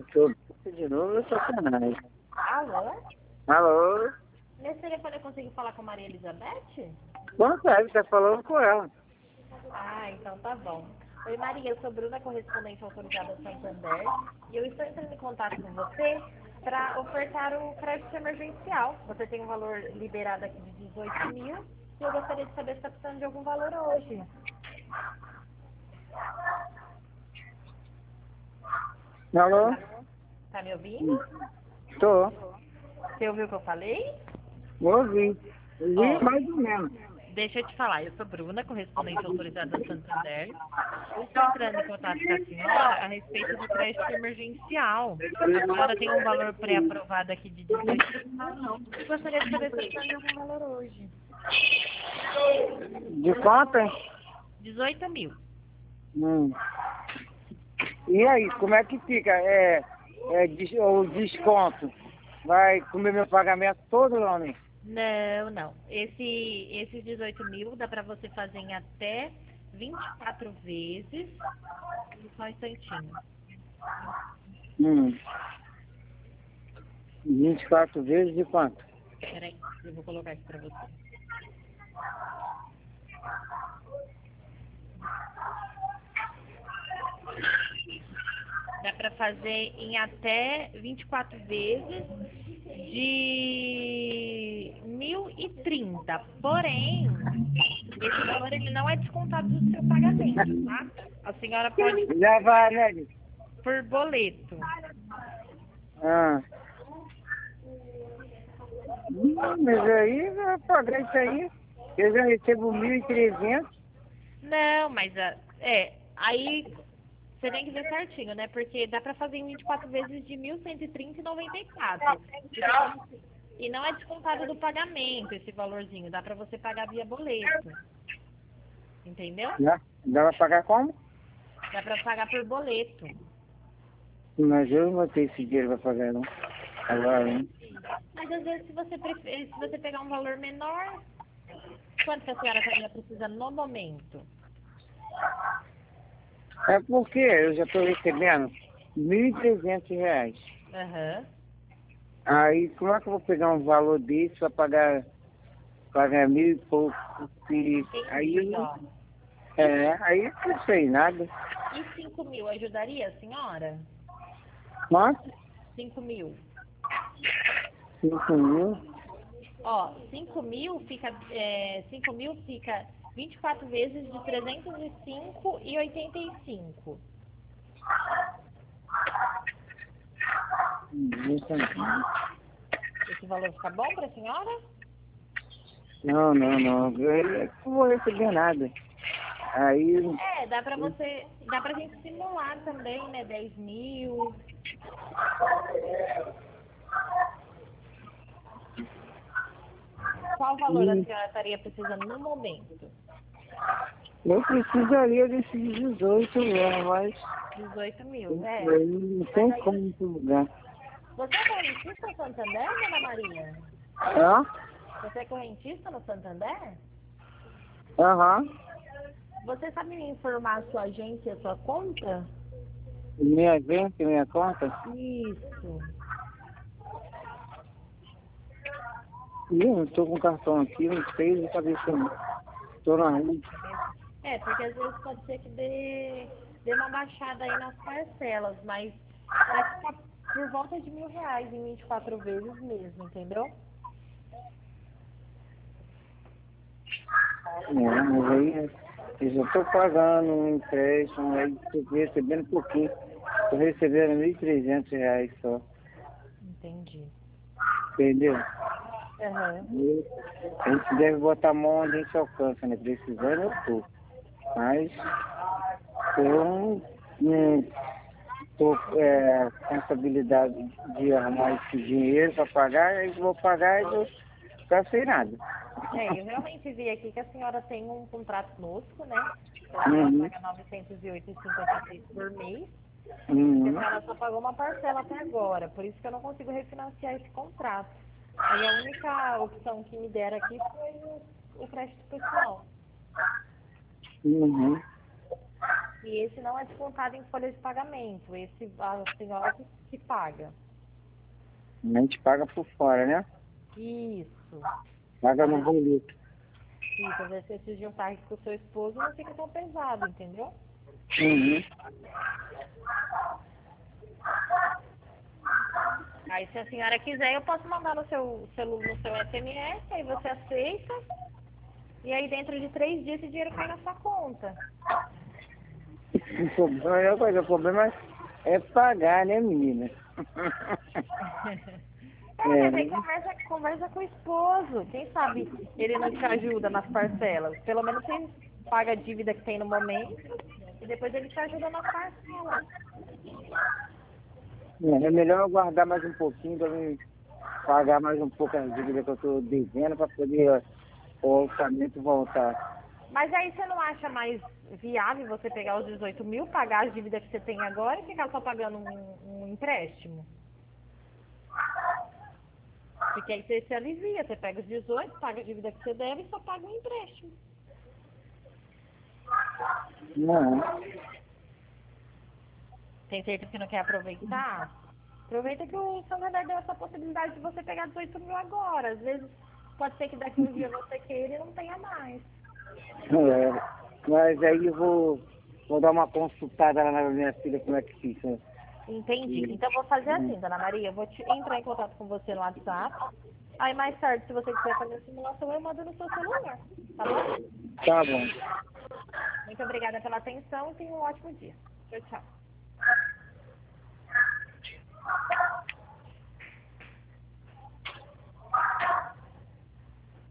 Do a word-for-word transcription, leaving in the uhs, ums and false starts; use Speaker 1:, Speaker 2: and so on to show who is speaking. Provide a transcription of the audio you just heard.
Speaker 1: Tô de novo, eu sou sacanagem.
Speaker 2: Alô?
Speaker 1: Alô?
Speaker 2: Nesse telefone eu consigo falar com a Maria Elizabeth?
Speaker 1: Consegue, tá falando com ela.
Speaker 2: Ah, então tá bom. Oi Maria, eu sou Bruna, correspondente autorizada Santander, e eu estou entrando em contato com você para ofertar o crédito emergencial. Você tem um valor liberado aqui de dezoito mil e eu gostaria de saber se está precisando de algum valor hoje.
Speaker 1: Alô?
Speaker 2: Tá me ouvindo?
Speaker 1: Tô.
Speaker 2: Você ouviu o que eu falei?
Speaker 1: Ouvi. Ouvi
Speaker 2: Ó,
Speaker 1: mais ou menos.
Speaker 2: deixa eu te falar, eu sou Bruna, correspondente autorizada da Santander. Eu estou entrando em contato com a senhora a respeito do crédito emergencial. A senhora tem um valor pré-aprovado aqui de dezoito mil. Eu gostaria de saber se está de algum valor hoje.
Speaker 1: De quanto, hein?
Speaker 2: dezoito mil.
Speaker 1: Hum. E aí, como é que fica? É, é des- o desconto? Vai comer meu pagamento todo, Lone?
Speaker 2: Não, não. Esse, esses dezoito mil dá para você fazer em até vinte e quatro vezes. Só um instantinho.
Speaker 1: Hum. vinte e quatro vezes de quanto?
Speaker 2: Peraí, eu vou colocar aqui para você. Dá para fazer em até vinte e quatro vezes de mil e trinta. Porém, esse valor ele não é descontado do seu pagamento, tá? A senhora pode
Speaker 1: Já vai, né?
Speaker 2: por boleto.
Speaker 1: Ah. Hum, mas aí, vai pagar isso aí. Eu já recebo mil e trezentos.
Speaker 2: Não, mas a- é, aí você tem que ver certinho, né? Porque dá pra fazer em vinte e quatro vezes de mil cento e trinta e noventa e quatro. E não é descontado do pagamento esse valorzinho, dá pra você pagar via boleto. Entendeu?
Speaker 1: Dá, dá pra pagar como?
Speaker 2: Dá pra pagar por boleto.
Speaker 1: Mas eu não vou ter esse dinheiro pra pagar, não. Agora, hein?
Speaker 2: Mas às vezes se você prefer, se você pegar um valor menor, quanto que a senhora estaria precisando no momento?
Speaker 1: É porque eu já tô recebendo mil e trezentos reais.
Speaker 2: Aham.
Speaker 1: Aí, como é que eu vou pegar um valor desse pra pagar, pagar mil e pouco? E, aí, eu
Speaker 2: Entendi,
Speaker 1: não-
Speaker 2: ó.
Speaker 1: é, aí eu não sei nada.
Speaker 2: E cinco mil ajudaria a senhora?
Speaker 1: Quanto?
Speaker 2: Cinco mil.
Speaker 1: Cinco mil?
Speaker 2: Ó, cinco mil fica, é, cinco mil fica vinte e quatro vezes de trezentos e cinco e oitenta e cinco. Esse valor fica bom para a senhora?
Speaker 1: Não, não, não. Eu eu não vou receber nada. Aí,
Speaker 2: É, dá pra você, dá pra gente simular também, né? Dez mil. Qual valor a
Speaker 1: hum,
Speaker 2: senhora estaria precisando no momento?
Speaker 1: eu precisaria desses dezoito mesmo, mas
Speaker 2: Dezoito mil, é.
Speaker 1: aí não
Speaker 2: Mas
Speaker 1: tem
Speaker 2: aí,
Speaker 1: como divulgar.
Speaker 2: você é correntista no Santander, dona Maria?
Speaker 1: Hã?
Speaker 2: Você é correntista no Santander?
Speaker 1: Aham.
Speaker 2: Você sabe me informar a sua agência, a sua conta?
Speaker 1: Minha gente, minha conta?
Speaker 2: Isso.
Speaker 1: Ih, eu estou com o cartão aqui, não sei de cabeça não. Estou na rua.
Speaker 2: É, porque às vezes pode ser que dê, dê uma baixada aí nas parcelas, mas vai ficar por volta de mil reais em vinte e quatro vezes mesmo, entendeu?
Speaker 1: É, mas aí eu já estou pagando um empréstimo, aí estou recebendo pouquinho. Estou recebendo mil e trezentos reais só.
Speaker 2: Entendi.
Speaker 1: Entendeu?
Speaker 2: Aham.
Speaker 1: E a gente deve botar a mão onde a gente alcança, né? Precisando eu estou. Mas eu não estou é, com essa habilidade de arrumar esse dinheiro para pagar, aí vou pagar e vou ficar sem nada.
Speaker 2: É, eu realmente vi aqui que a senhora tem um contrato conosco, né? Que a senhora
Speaker 1: Uhum.
Speaker 2: paga novecentos e oito reais e cinquenta e seis centavos por mês. E a
Speaker 1: Uhum.
Speaker 2: senhora só pagou uma parcela até agora, por isso que eu não consigo refinanciar esse contrato. Aí a única opção que me deram aqui foi o, o crédito pessoal.
Speaker 1: Uhum.
Speaker 2: E esse não é descontado em folha de pagamento. Esse a senhora que, que paga.
Speaker 1: A gente paga por fora, né?
Speaker 2: Isso.
Speaker 1: Paga no boleto.
Speaker 2: Isso, às vezes você se juntar com o seu esposo não fica tão pesado, entendeu?
Speaker 1: Uhum.
Speaker 2: Aí se a senhora quiser, eu posso mandar no seu celular, no seu S M S, aí você aceita. E aí dentro de três dias esse dinheiro cai na sua conta.
Speaker 1: O problema, é coisa, o problema é pagar, né, menina?
Speaker 2: É,
Speaker 1: É,
Speaker 2: mas aí conversa, conversa com o esposo. Quem sabe ele não te ajuda nas parcelas. Pelo menos você paga a dívida que tem no momento e depois ele te ajuda nas parcelas.
Speaker 1: é melhor eu guardar mais um pouquinho para mim pagar mais um pouco as dívidas que eu estou devendo para poder ó, o orçamento voltar.
Speaker 2: Mas aí você não acha mais viável você pegar os dezoito mil, pagar as dívidas que você tem agora e ficar só pagando um, um empréstimo? Porque aí você se alivia, você pega os dezoito, paga a dívida que você deve e só paga um empréstimo.
Speaker 1: Não.
Speaker 2: Tem certeza que não quer aproveitar? Aproveita que o São Bernardo deu essa possibilidade de você pegar dezoito mil agora. Às vezes pode ser que daqui um dia você queira e não tenha mais.
Speaker 1: É, mas aí eu vou, vou dar uma consultada lá na minha filha como é que fica.
Speaker 2: Entendi. Então eu vou fazer assim, dona Maria. Eu vou te entrar em contato com você no WhatsApp. Aí mais tarde, se você quiser fazer a simulação, eu mando no seu celular. Tá bom?
Speaker 1: Tá bom.
Speaker 2: Muito obrigada pela atenção e tenha um ótimo dia. Tchau, tchau.